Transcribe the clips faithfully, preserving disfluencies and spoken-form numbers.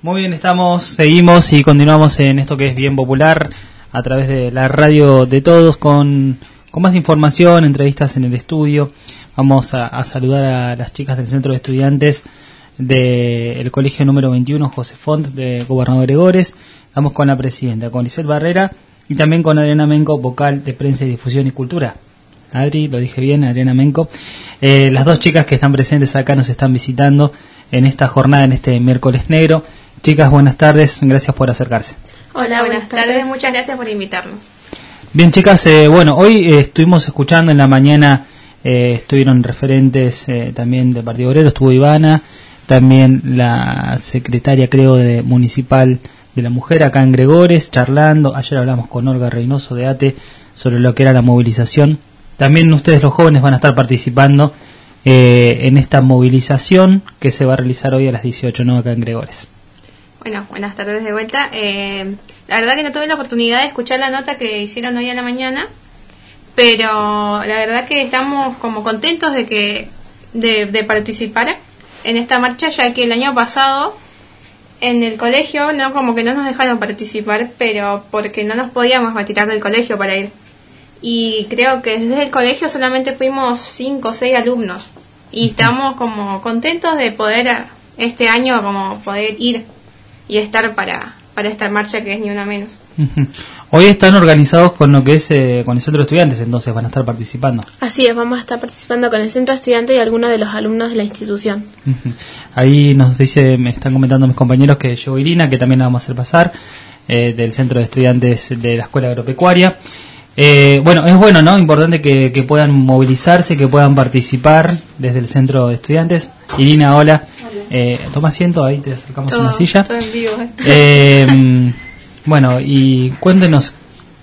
Muy bien, estamos, seguimos y continuamos en esto que es bien popular a través de la radio de todos con, con más información, entrevistas en el estudio. Vamos a, a saludar a las chicas del Centro de Estudiantes del Colegio número veintiuno, José Font, de Gobernador Gregores. Estamos con la presidenta, con Lisette Barrera y también con Adriana Menco, vocal de Prensa y Difusión y Cultura. Adri, lo dije bien, Adriana Menco. Eh, las dos chicas que están presentes acá nos están visitando en esta jornada, en este miércoles negro. Chicas, buenas tardes, gracias por acercarse. Hola, buenas, buenas tardes. tardes, muchas gracias por invitarnos. Bien, chicas, eh, bueno, hoy eh, estuvimos escuchando en la mañana, eh, estuvieron referentes eh, también del Partido Obrero, estuvo Ivana, también la secretaria, creo, de municipal de la mujer acá en Gregores, charlando. Ayer hablamos con Olga Reynoso de A T E sobre lo que era la movilización. También ustedes, los jóvenes, van a estar participando eh, en esta movilización que se va a realizar hoy a las dieciocho, ¿no?, acá en Gregores. Bueno, buenas tardes de vuelta. Eh, la verdad que no tuve la oportunidad de escuchar la nota que hicieron hoy a la mañana, pero la verdad que estamos como contentos de que de, de participar en esta marcha, ya que el año pasado en el colegio no como que no nos dejaron participar, pero porque no nos podíamos retirar del colegio para ir. Y creo que desde el colegio solamente fuimos cinco o seis alumnos y estamos como contentos de poder este año como poder ir y estar para para esta marcha que es Ni Una Menos. Uh-huh. Hoy están organizados con lo que es eh, con el Centro de Estudiantes, entonces van a estar participando. Así es, vamos a estar participando con el Centro de Estudiantes y algunos de los alumnos de la institución. Uh-huh. Ahí nos dice, me están comentando mis compañeros que llegó Irina, que también la vamos a hacer pasar, eh, del Centro de Estudiantes de la Escuela Agropecuaria. Eh, bueno, es bueno, ¿no? Importante que, que puedan movilizarse, que puedan participar desde el Centro de Estudiantes. Irina, hola. Eh, toma asiento, ahí te acercamos todo, a una silla. Todo en vivo, eh. Eh, bueno, y cuéntenos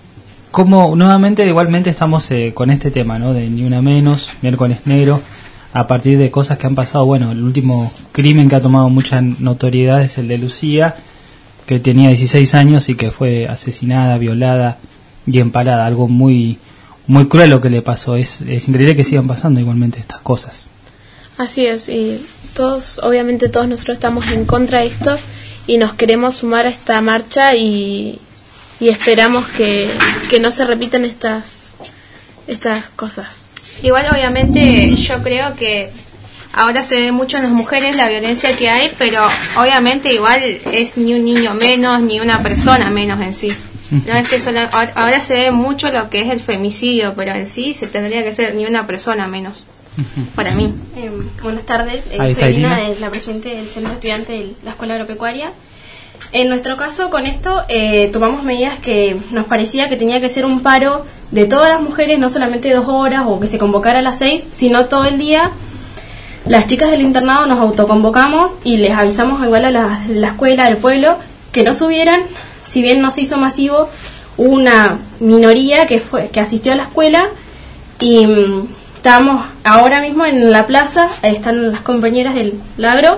cómo, nuevamente, igualmente estamos eh, con este tema, ¿no? De Ni Una Menos, miércoles negro, a partir de cosas que han pasado. Bueno, el último crimen que ha tomado mucha notoriedad es el de Lucía, que tenía dieciséis años y que fue asesinada, violada y empalada. Algo muy muy cruel lo que le pasó. Es, es increíble que sigan pasando igualmente estas cosas. Así es, y todos, obviamente todos nosotros estamos en contra de esto y nos queremos sumar a esta marcha y, y esperamos que, que no se repitan estas estas cosas. Igual obviamente yo creo que ahora se ve mucho en las mujeres la violencia que hay, pero obviamente igual es ni un niño menos, ni una persona menos en sí. No es que solo, ahora se ve mucho lo que es el femicidio, pero en sí se tendría que ser ni una persona menos. Para mí. Eh, buenas tardes, eh, soy Irina, eh, la presidente del Centro Estudiante de la Escuela Agropecuaria. En nuestro caso, con esto, eh, tomamos medidas que nos parecía que tenía que ser un paro de todas las mujeres, no solamente dos horas o que se convocara a las seis, sino todo el día. Las chicas del internado nos autoconvocamos y les avisamos igual a la, la escuela del pueblo que no subieran. Si bien no se hizo masivo, hubo una minoría que fue que asistió a la escuela y mmm, estamos ahora mismo en la plaza, están las compañeras del agro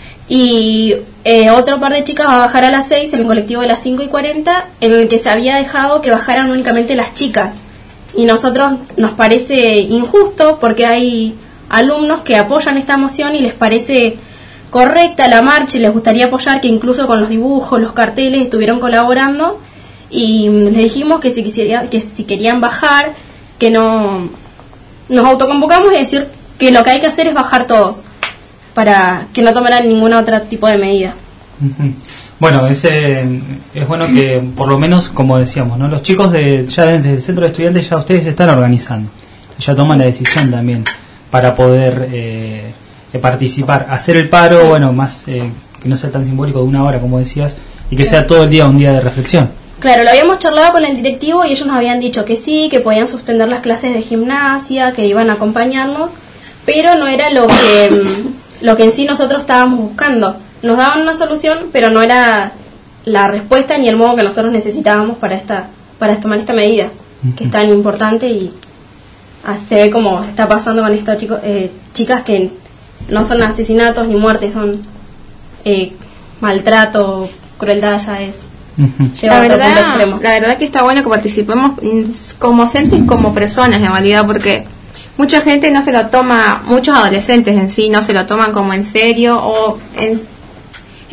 y eh, otro par de chicas va a bajar a las seis en el colectivo de las cinco y cuarenta, en el que se había dejado que bajaran únicamente las chicas. Y nosotros nos parece injusto porque hay alumnos que apoyan esta moción y les parece correcta la marcha y les gustaría apoyar, que incluso con los dibujos, los carteles estuvieron colaborando y les dijimos que si, quisiera, que si querían bajar, que no... Nos autoconvocamos y decir que lo que hay que hacer es bajar todos para que no tomaran ningún otro tipo de medida. Bueno, ese, es bueno que por lo menos, como decíamos, ¿no? Los chicos de ya desde el Centro de Estudiantes ya ustedes se están organizando, ya toman la decisión también para poder eh, participar, hacer el paro, sí. Bueno, más eh, que no sea tan simbólico de una hora como decías y que sea todo el día un día de reflexión. Claro, lo habíamos charlado con el directivo y ellos nos habían dicho que sí, que podían suspender las clases de gimnasia, que iban a acompañarnos, pero no era lo que lo que en sí nosotros estábamos buscando. Nos daban una solución, pero no era la respuesta ni el modo que nosotros necesitábamos para esta para tomar esta medida, uh-huh. que es tan importante y se ve como está pasando con estos chicos, eh, chicas que no son asesinatos ni muertes, son eh, maltrato, crueldad, ya es. Uh-huh. La verdad, la verdad que está bueno que participemos como centro y como personas en realidad, porque mucha gente no se lo toma, muchos adolescentes en sí no se lo toman como en serio o en, en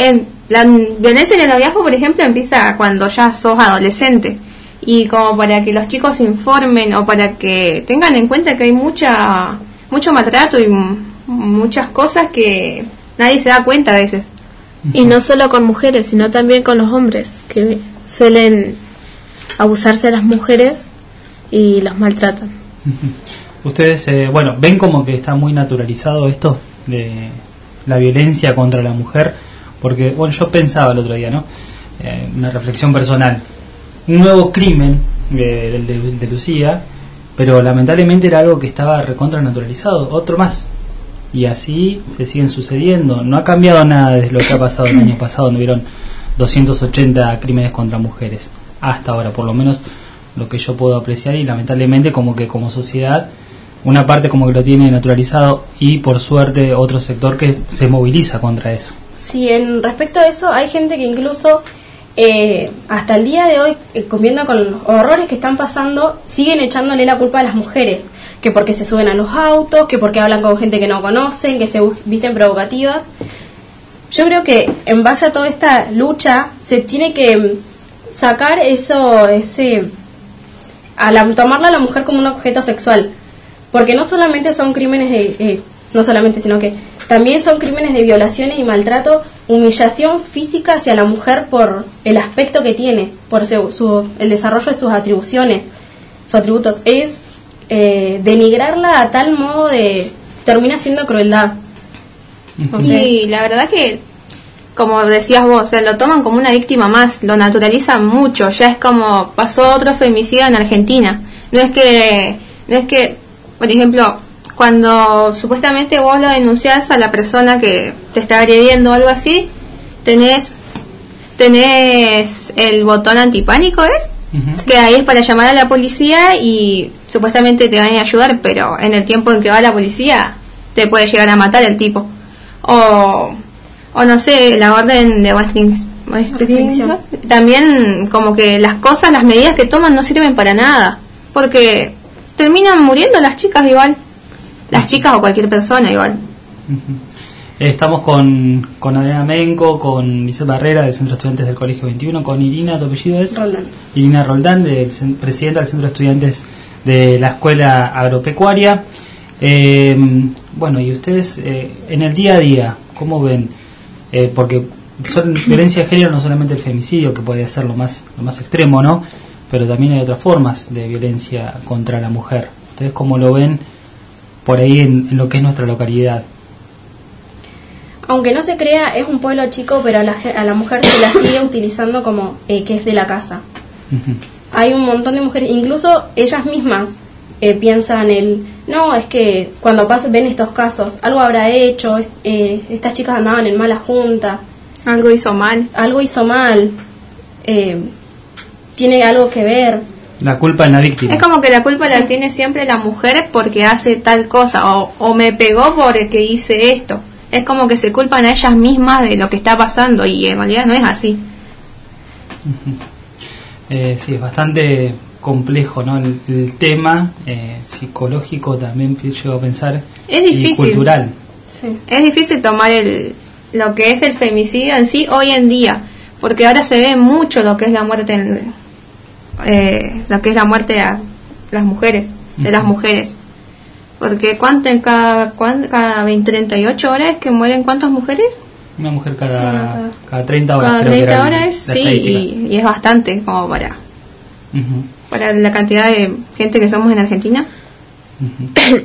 la violencia en el noviazgo, por ejemplo, empieza cuando ya sos adolescente. Y como para que los chicos se informen o para que tengan en cuenta que hay mucha mucho maltrato y m- muchas cosas que nadie se da cuenta a veces. Y no solo con mujeres, sino también con los hombres, que suelen abusarse de las mujeres y los maltratan. Ustedes, eh, bueno, ven como que está muy naturalizado esto de la violencia contra la mujer, porque, bueno, yo pensaba el otro día, ¿no? Eh, una reflexión personal. Un nuevo crimen de, de, de, de Lucía, pero lamentablemente era algo que estaba recontra naturalizado, otro más. Y así se siguen sucediendo. No ha cambiado nada desde lo que ha pasado el año pasado, donde hubieron doscientos ochenta crímenes contra mujeres. Hasta ahora, por lo menos lo que yo puedo apreciar, y lamentablemente como que como sociedad una parte como que lo tiene naturalizado y por suerte otro sector que se moviliza contra eso. Sí, en respecto a eso hay gente que incluso eh, hasta el día de hoy, eh, viendo con los horrores que están pasando, siguen echándole la culpa a las mujeres, que porque se suben a los autos, que porque hablan con gente que no conocen, que se visten provocativas. Yo creo que en base a toda esta lucha se tiene que sacar eso, ese, a la, tomarla a la mujer como un objeto sexual, porque no solamente son crímenes de, eh, no solamente, sino que también son crímenes de violaciones y maltrato, humillación física hacia la mujer por el aspecto que tiene, por su, su, el desarrollo de sus atribuciones, sus atributos. Es eh, denigrarla a tal modo de termina siendo crueldad. O sea, y la verdad que, como decías vos, o sea, lo toman como una víctima más, lo naturalizan mucho. Ya es como pasó otro femicidio en Argentina. No es que, no es que, por ejemplo, cuando supuestamente vos lo denunciás a la persona que te está agrediendo o algo así, tenés tenés el botón antipánico, ¿es? Uh-huh. Que ahí es para llamar a la policía y supuestamente te van a ayudar, pero en el tiempo en que va la policía te puede llegar a matar el tipo. O, o no sé, la orden de restricción. También como que las cosas, las medidas que toman no sirven para nada, porque terminan muriendo las chicas igual. Las chicas o cualquier persona igual. Uh-huh. Estamos con, con Adriana Menco, con Lizeth Barrera del Centro de Estudiantes del Colegio veintiuno, con Irina, ¿tu apellido es? Roldán. Irina Roldán, del, presidenta del Centro de Estudiantes de la Escuela Agropecuaria. Eh, bueno, y ustedes eh, en el día a día, ¿cómo ven? Eh, porque son violencia de género, no solamente el femicidio, que puede ser lo más, lo más extremo, ¿no? Pero también hay otras formas de violencia contra la mujer. ¿Ustedes cómo lo ven por ahí en, en lo que es nuestra localidad? Aunque no se crea, es un pueblo chico, pero a la, a la mujer se la sigue utilizando como eh, que es de la casa. Uh-huh. Hay un montón de mujeres, incluso ellas mismas eh, piensan el, no, es que cuando pasan, ven estos casos, algo habrá hecho, eh, estas chicas andaban en mala junta. Algo hizo mal. Algo hizo mal. Eh, tiene algo que ver. La culpa en la víctima. Es como que la culpa sí. la tiene siempre la mujer porque hace tal cosa, o, o me pegó porque hice esto. Es como que se culpan a ellas mismas de lo que está pasando y en realidad no es así. Uh-huh. Eh, sí, es bastante complejo, ¿no? El, el tema eh, psicológico también llego a pensar. Es difícil. Y cultural. Sí. Es difícil tomar el lo que es el femicidio en sí hoy en día, porque ahora se ve mucho lo que es la muerte en, eh, lo que es la muerte a las mujeres, de uh-huh. las mujeres. Porque ¿cuánto en cada, cuánto, cada veinte, treinta y ocho horas que mueren cuántas mujeres? Una mujer cada, cada treinta horas. Cada creo treinta que horas, sí, y, y es bastante como para, uh-huh. para la cantidad de gente que somos en Argentina. Uh-huh.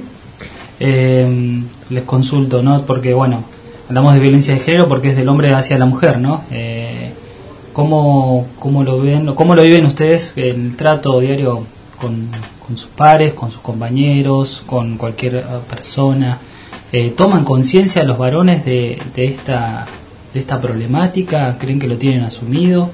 eh, les consulto, ¿no? Porque, bueno, hablamos de violencia de género porque es del hombre hacia la mujer, ¿no? Eh, ¿cómo, cómo lo ven, cómo lo viven ustedes el trato diario con, con sus pares, con sus compañeros, con cualquier persona? Eh, ¿Toman conciencia los varones de, de esta de esta problemática? ¿Creen que lo tienen asumido?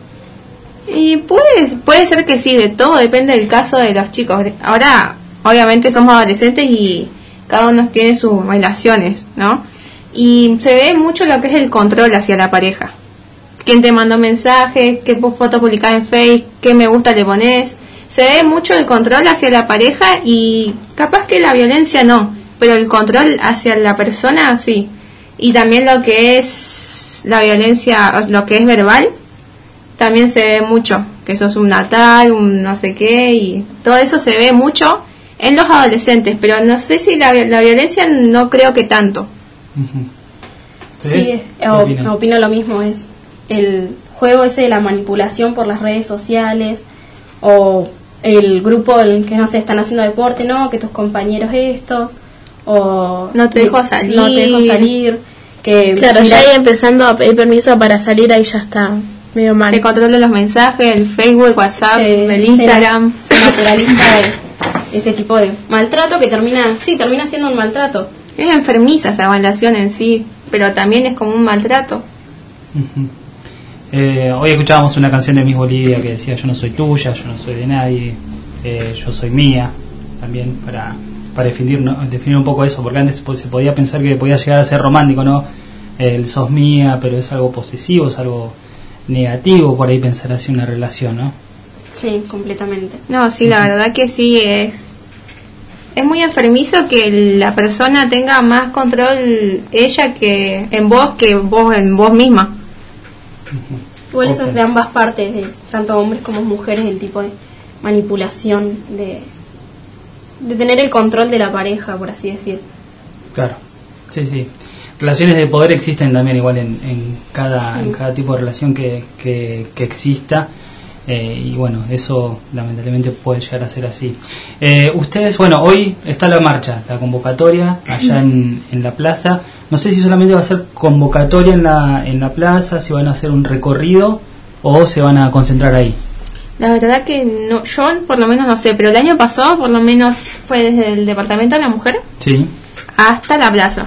Y puede, puede ser que sí, de todo depende del caso de los chicos. Ahora, obviamente somos adolescentes y cada uno tiene sus relaciones, ¿no? Y se ve mucho lo que es el control hacia la pareja. ¿Quién te mandó mensajes? ¿Qué foto publicás en Facebook? ¿Qué me gusta le pones? Se ve mucho el control hacia la pareja y capaz que la violencia no, pero el control hacia la persona sí. Y también lo que es es la violencia, lo que es verbal, también se ve mucho, que sos un natal, un no sé qué, y todo eso se ve mucho en los adolescentes, pero no sé si la, la violencia no creo que tanto. Uh-huh. Sí, opino? opino lo mismo, es el juego ese de la manipulación por las redes sociales, o el grupo en el que no sé, están haciendo deporte, no, que tus compañeros estos, o no te dejo salir, no te dejo salir, que claro, mira, ya ahí empezando a pedir permiso para salir, ahí ya está medio mal. Te controlan los mensajes, el Facebook, el WhatsApp, se, el Instagram, se, se naturaliza ese tipo de maltrato que termina, sí, termina siendo un maltrato. Es enfermiza esa relación en sí, pero también es como un maltrato. Uh-huh. Eh, hoy escuchábamos una canción de Miss Bolivia que decía: yo no soy tuya, yo no soy de nadie, eh, yo soy mía, también para para definir, ¿no? definir un poco eso, porque antes pues, se podía pensar que podía llegar a ser romántico, ¿no? El sos mía, pero es algo posesivo, es algo negativo por ahí pensar así una relación, ¿no? Sí, completamente. No, sí, la verdad que sí, es es muy enfermizo que la persona tenga más control ella que en vos que vos en vos misma. Igual eso es de ambas partes, de tanto hombres como mujeres, el tipo de manipulación, de, de tener el control de la pareja, por así decir. Claro, sí, sí. Relaciones de poder existen también igual en, en cada sí. en cada tipo de relación que, que, que exista. Eh, y bueno, eso lamentablemente puede llegar a ser así. Eh, ustedes, bueno, hoy está la marcha, la convocatoria allá en, en la plaza. No sé si solamente va a ser convocatoria en la en la plaza, si van a hacer un recorrido o se van a concentrar ahí. La verdad que no, yo por lo menos no sé, pero el año pasado por lo menos fue desde el Departamento de la Mujer sí. hasta la plaza.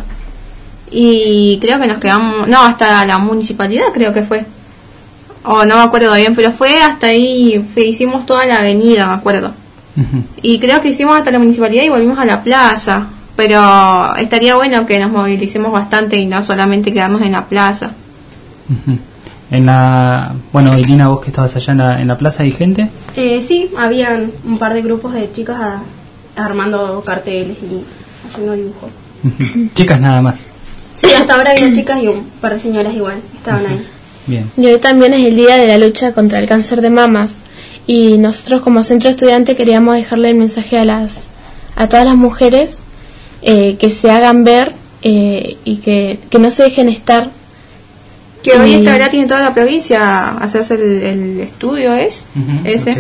Y creo que nos quedamos, no, hasta la municipalidad creo que fue. O oh, no me acuerdo bien, pero fue hasta ahí, fue, hicimos toda la avenida, me acuerdo. Uh-huh. Y creo que hicimos hasta la municipalidad y volvimos a la plaza. Pero estaría bueno que nos movilicemos bastante y no solamente quedarnos en la plaza. Uh-huh. En la, bueno, Irina, vos que estabas allá en la, en la plaza, ¿hay gente? Eh, sí, habían un par de grupos de chicas a, armando carteles y haciendo dibujos. Uh-huh. Chicas nada más. Sí, hasta ahora había chicas y un par de señoras igual, estaban uh-huh. ahí. Bien. Y hoy también es el día de la lucha contra el cáncer de mamas y nosotros como centro estudiante queríamos dejarle el mensaje a las a todas las mujeres eh, que se hagan ver eh, y que, que no se dejen estar. Que hoy esta verdad tiene toda la provincia hacerse el, el estudio, ¿es? Uh-huh. Ese.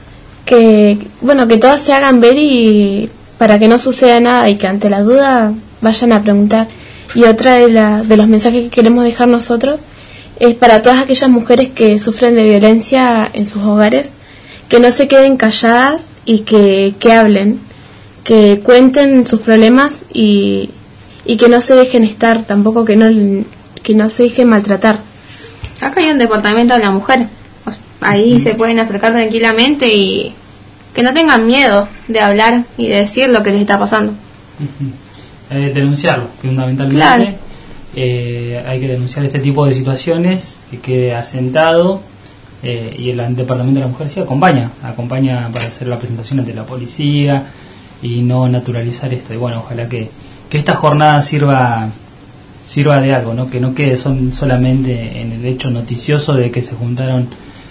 Que bueno, que todas se hagan ver y para que no suceda nada y que ante la duda vayan a preguntar. Y otra de, la, de los mensajes que queremos dejar nosotros es para todas aquellas mujeres que sufren de violencia en sus hogares, que no se queden calladas y que, que hablen, que cuenten sus problemas y, y que no se dejen estar, tampoco que no, que no se dejen maltratar. Acá hay un departamento de la mujer, ahí uh-huh. se pueden acercar tranquilamente y que no tengan miedo de hablar y de decir lo que les está pasando. Uh-huh. Eh, denunciarlo, fundamentalmente. Claro. Eh, hay que denunciar este tipo de situaciones, que quede asentado eh, y el Departamento de la Mujer sí acompaña, acompaña para hacer la presentación ante la policía y no naturalizar esto. Y bueno, ojalá que, que esta jornada sirva sirva de algo, ¿no? Que no quede son solamente en el hecho noticioso de que se juntaron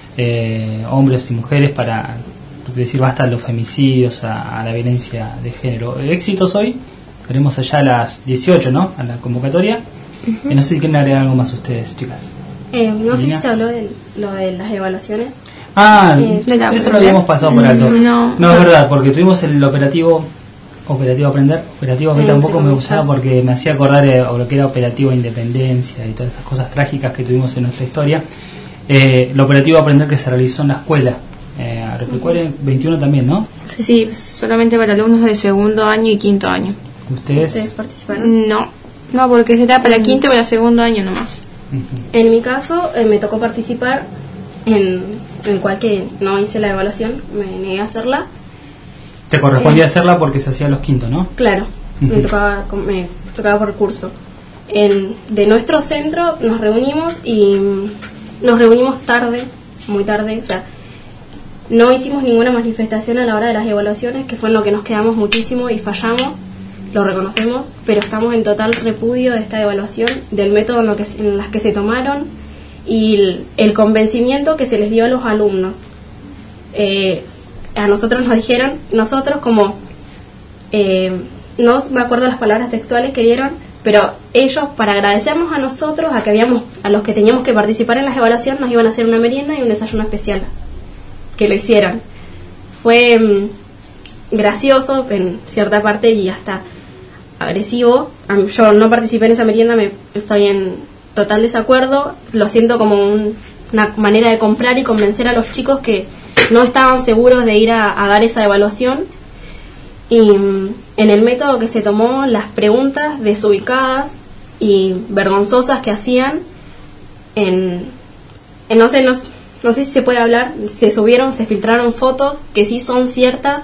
eh, hombres y mujeres para decir basta a los femicidios, a, a la violencia de género. Éxitos hoy, tenemos allá a las dieciocho, ¿no? A la convocatoria. Uh-huh. Eh, no sé si quieren agregar algo más ustedes, chicas. Eh, no sé si se habló de lo de las evaluaciones. Ah, eh, eso lo habíamos pasado por alto. No, no, es verdad, porque tuvimos el operativo Operativo Aprender. Operativo a mí eh, tampoco me gustaba porque me hacía acordar eh, a lo que era Operativo Independencia y todas esas cosas trágicas que tuvimos en nuestra historia. Eh, el Operativo Aprender que se realizó en la escuela. Eh, Agropecuaria uh-huh. veintiuno también, ¿no? Sí, sí, solamente para alumnos de segundo año y quinto año. ¿Ustedes? ¿Ustedes participaron? No, no, porque será para quinto y para segundo año nomás. Uh-huh. En mi caso, eh, me tocó participar en, en el cual que no hice la evaluación, me negué a hacerla. ¿Te correspondía eh, hacerla porque se hacía los quintos, no? Claro, uh-huh. me, tocaba, me tocaba por curso. En, de nuestro centro nos reunimos y nos reunimos tarde, muy tarde, o sea, no hicimos ninguna manifestación a la hora de las evaluaciones, que fue en lo que nos quedamos muchísimo y fallamos. lo reconocemos, pero estamos en total repudio de esta evaluación, del método en, lo que, en las que se tomaron y el, el convencimiento que se les dio a los alumnos. Eh, a nosotros nos dijeron, nosotros como, eh, no me acuerdo las palabras textuales que dieron, pero ellos, para agradecernos a nosotros, a que habíamos, a los que teníamos que participar en las evaluaciones, nos iban a hacer una merienda y un desayuno especial, que lo hicieron. Fue mmm, gracioso en cierta parte y hasta agresivo. Yo no participé en esa merienda, me estoy en total desacuerdo, lo siento como un, una manera de comprar y convencer a los chicos que no estaban seguros de ir a, a dar esa evaluación. Y mmm, en el método que se tomó, las preguntas desubicadas y vergonzosas que hacían, en, en no sé, no, no sé si se puede hablar, se subieron, se filtraron fotos que sí son ciertas,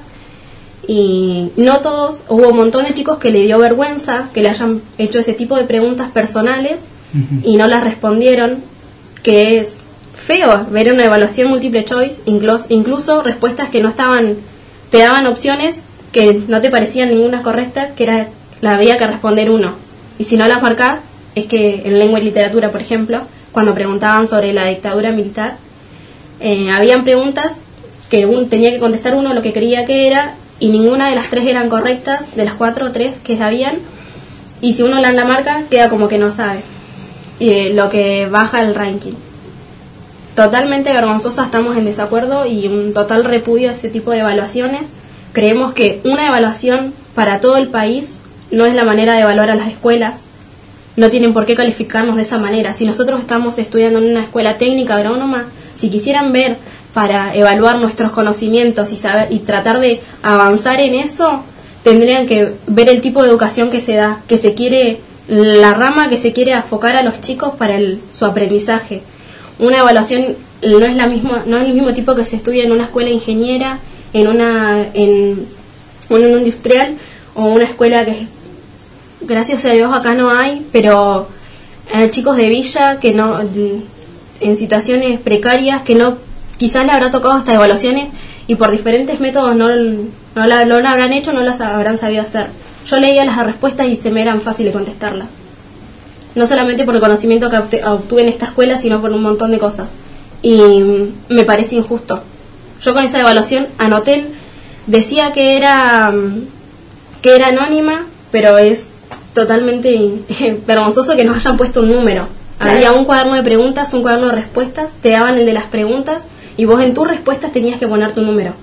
y no todos, hubo un montón de chicos que le dio vergüenza que le hayan hecho ese tipo de preguntas personales uh-huh. y no las respondieron, que es feo ver una evaluación múltiple choice, incluso, incluso respuestas que no estaban, te daban opciones que no te parecían ninguna correcta, que era la había que responder uno, y si no las marcás, es que en lengua y literatura, por ejemplo, cuando preguntaban sobre la dictadura militar, eh, habían preguntas que un, tenía que contestar uno lo que creía que era, y ninguna de las tres eran correctas, de las cuatro o tres que habían, y si uno la, la marca, queda como que no sabe, y eh, lo que baja el ranking. Totalmente vergonzosa, estamos en desacuerdo y un total repudio a ese tipo de evaluaciones. Creemos que una evaluación para todo el país no es la manera de evaluar a las escuelas, no tienen por qué calificarnos de esa manera. Si nosotros estamos estudiando en una escuela técnica agrónoma, si quisieran ver para evaluar nuestros conocimientos y saber y tratar de avanzar en eso, tendrían que ver el tipo de educación que se da, que se quiere, la rama que se quiere enfocar a los chicos para el, su aprendizaje. Una evaluación no es la misma, no es el mismo tipo que se estudia en una escuela ingeniera, en una en un industrial o una escuela que gracias a Dios acá no hay, pero hay chicos de villa que no, en situaciones precarias, que no quizás le habrá tocado estas evaluaciones y por diferentes métodos no, no, la, no la habrán hecho, no las habrán sabido hacer. Yo leía las respuestas y se me eran fáciles contestarlas, no solamente por el conocimiento que obtuve en esta escuela, sino por un montón de cosas, y me parece injusto. Yo con esa evaluación anoté, decía que era que era anónima, pero es totalmente vergonzoso que nos hayan puesto un número. Claro. Había un cuaderno de preguntas, un cuaderno de respuestas, te daban el de las preguntas y vos en tus respuestas tenías que poner tu número.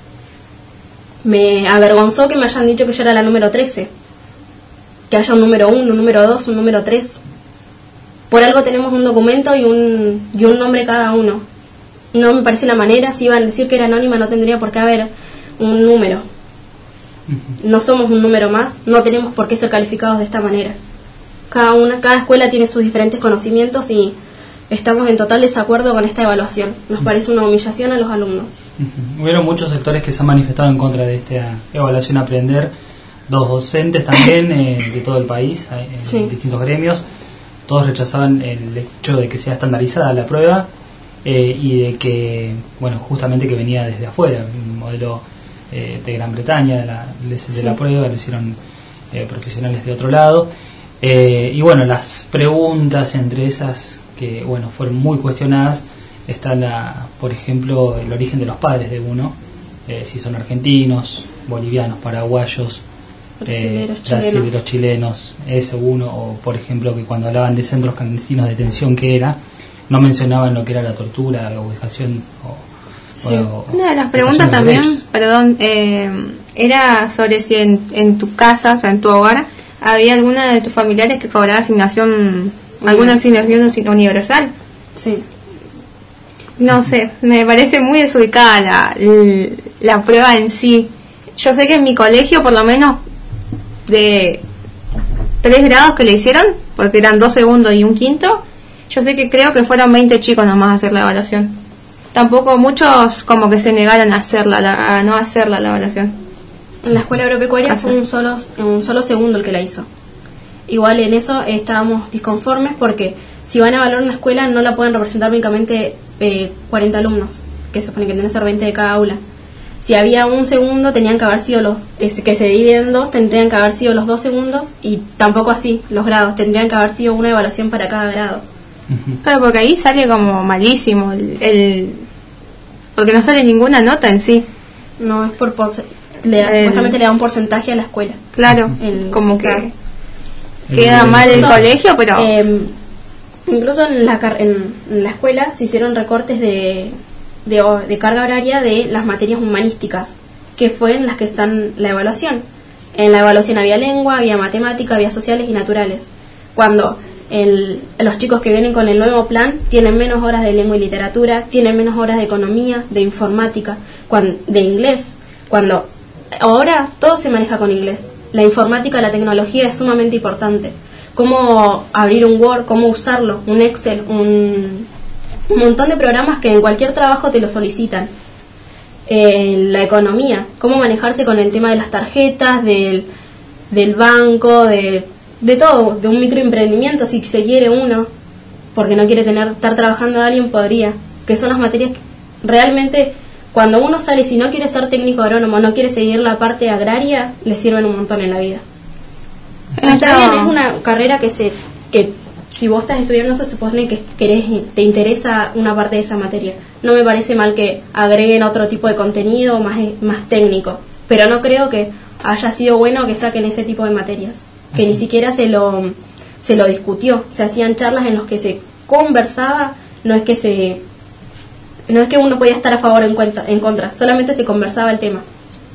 Me avergonzó que me hayan dicho que yo era la número trece, que haya un número uno, un número dos, un número tres. Por algo tenemos un documento y un, y un nombre cada uno. No me parece la manera, si iban a decir que era anónima no tendría por qué haber un número. No somos un número más, no tenemos por qué ser calificados de esta manera. Cada una, cada escuela tiene sus diferentes conocimientos y estamos en total desacuerdo con esta evaluación. Nos parece una humillación a los alumnos. Uh-huh. Hubieron muchos sectores que se han manifestado en contra de esta evaluación Aprender, dos docentes también eh, de todo el país, en sí. distintos gremios. Todos rechazaban el hecho de que sea estandarizada la prueba. Eh, y de que, bueno, justamente que venía desde afuera, un modelo eh, de Gran Bretaña, de la, de, sí. de la prueba, lo hicieron eh, profesionales de otro lado. Eh, y bueno, las preguntas entre esas que, bueno, fueron muy cuestionadas, está la, por ejemplo, el origen de los padres de uno, eh, si son argentinos, bolivianos, paraguayos, brasileños, eh, chilenos. chilenos, ese uno, o por ejemplo que cuando hablaban de centros clandestinos de detención, que era, no mencionaban lo que era la tortura, la vejación o, sí. o, una de las preguntas también, perdón, eh, era sobre si en, en tu casa, o sea, en tu hogar, había alguna de tus familiares que cobraba asignación, mm. alguna asignación universal. Sí. No sé, me parece muy desubicada la, la, la prueba en sí. Yo sé que en mi colegio, por lo menos de tres grados que le hicieron, porque eran dos segundos y un quinto, yo sé que creo que fueron veinte chicos nomás a hacer la evaluación. Tampoco muchos como que se negaron a hacerla, la, a no hacerla la evaluación. En la escuela agropecuaria fue un solo, un solo segundo el que la hizo. Igual en eso estábamos disconformes porque si van a evaluar una escuela no la pueden representar únicamente eh, cuarenta alumnos, que se supone que tienen que ser veinte de cada aula. si había un segundo, tenían que haber sido los, este, que se dividen en dos, tendrían que haber sido los dos segundos, y tampoco así, los grados, tendrían que haber sido una evaluación para cada grado. Uh-huh. Claro, porque ahí sale como malísimo, el, el porque no sale ninguna nota en sí. No, es por, pos- le, el, supuestamente le da un porcentaje a la escuela. Claro, el, como que claro. queda el, mal el incluso, colegio, pero... Eh, incluso en la, en, en la escuela se hicieron recortes de... De, de carga horaria de las materias humanísticas, que fue en las que están la evaluación. En la evaluación había lengua, había matemática, había sociales y naturales. Cuando el, los chicos que vienen con el nuevo plan tienen menos horas de lengua y literatura, tienen menos horas de economía, de informática, cuando, de inglés. Cuando ahora todo se maneja con inglés. La informática, la tecnología es sumamente importante. Cómo abrir un Word, cómo usarlo, un Excel, un... un montón de programas que en cualquier trabajo te lo solicitan. Eh, la economía, cómo manejarse con el tema de las tarjetas, del, del banco, de, de todo, de un microemprendimiento si se quiere uno, porque no quiere tener estar trabajando a alguien, podría, que son las materias que realmente cuando uno sale, si no quiere ser técnico agrónomo, no quiere seguir la parte agraria, le sirven un montón en la vida. Está bien, es una carrera que se que si vos estás estudiando eso, se supone que querés, te interesa una parte de esa materia. No me parece mal que agreguen otro tipo de contenido más, más técnico, pero no creo que haya sido bueno que saquen ese tipo de materias, que ni siquiera se lo se lo discutió. Se hacían charlas en las que se conversaba, no es que se no es que uno podía estar a favor o en, cuenta, en contra, solamente se conversaba el tema.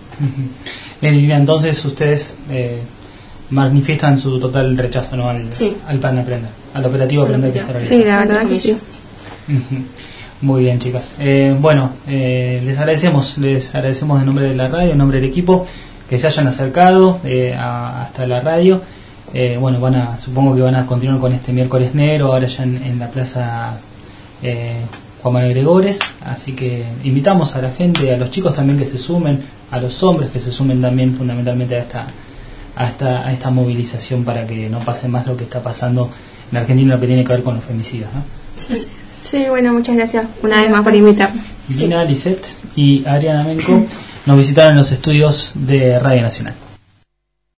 Bien, entonces ustedes eh, manifiestan su total rechazo, ¿no? al, sí. al plan de aprender, al operativo aprender que se realiza. Sí, la verdad que sí. Muy bien, chicas. Eh, bueno, eh, les agradecemos, les agradecemos en nombre de la radio, en nombre del equipo, que se hayan acercado eh, a, hasta la radio. Eh, bueno, van a, supongo que van a continuar con este miércoles negro, ahora ya en, en la plaza eh, Juan Manuel Gregores, así que invitamos a la gente, a los chicos también que se sumen, a los hombres que se sumen también fundamentalmente a esta a esta, a esta movilización para que no pase más lo que está pasando en Argentina, lo que tiene que ver con los femicidios, ¿no? Sí, sí, bueno, muchas gracias una vez más por invitarme. Lina, Lisette y Adriana Menco nos visitaron en los estudios de Radio Nacional.